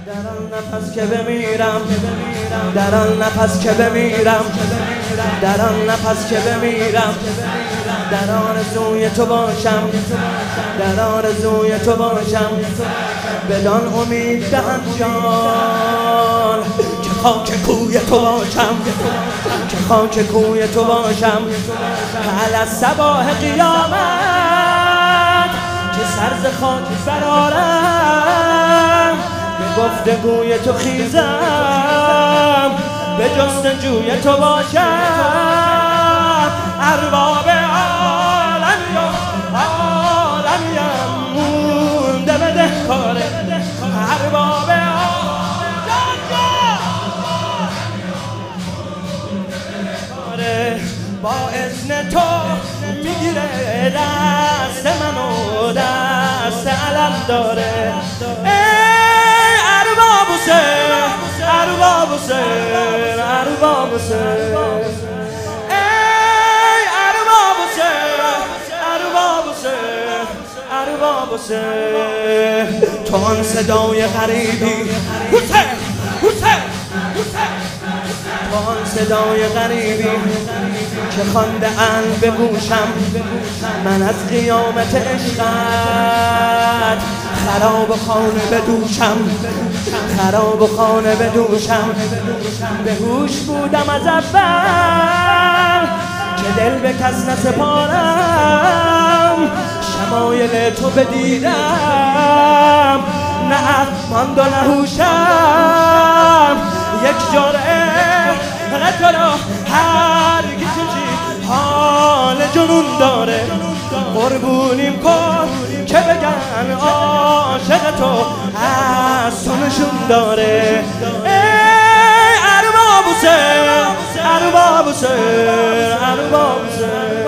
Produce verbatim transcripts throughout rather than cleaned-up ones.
در آن نفس که بمیرم، در آن نفس که بمیرم، در آن نفس که بمیرم، در آرزوی تو باشم، در آرزوی تو باشم، بدان امید دهم جان که خاک کوی تو باشم، که خاک کوی تو باشم. علی الصباح قیامت که سر ز خاک برآرم، به گفتگوی تو خیزم، به جستجوی تو باشم. ارباب عالمی و عالمیم مونده به دهکاره، ارباب عالمی با اذن تو میگیره دست منو، دست علم داره. ای ارباب حسین، ارباب حسین، ارباب حسین، ای ارباب حسین، ارباب حسین، ارباب حسین. تو آن صدای غریبی حسین، حسین، حسین، تو آن صدای غریبی که خوانده اند به گوشم، من از قیامت عشقت خراب خانه بدوشم، خراب خانه بدوشم. به هوش بودم از اول که دل به کس نسپارم، شمایل تو بدیدم، نه ماند و نه هوشم. یک جرعه تو را هرگز چیزی حال جنون داره، قربونیم کن که بگن عاشق تو از تو نشون داره. ای ارباب حسین، ارباب حسین، ارباب حسین،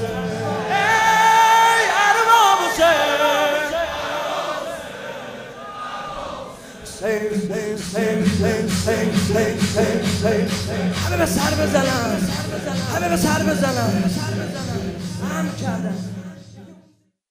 ای ارباب حسین. همه به سر بزنن، همه به سر بزنن، هم کردن.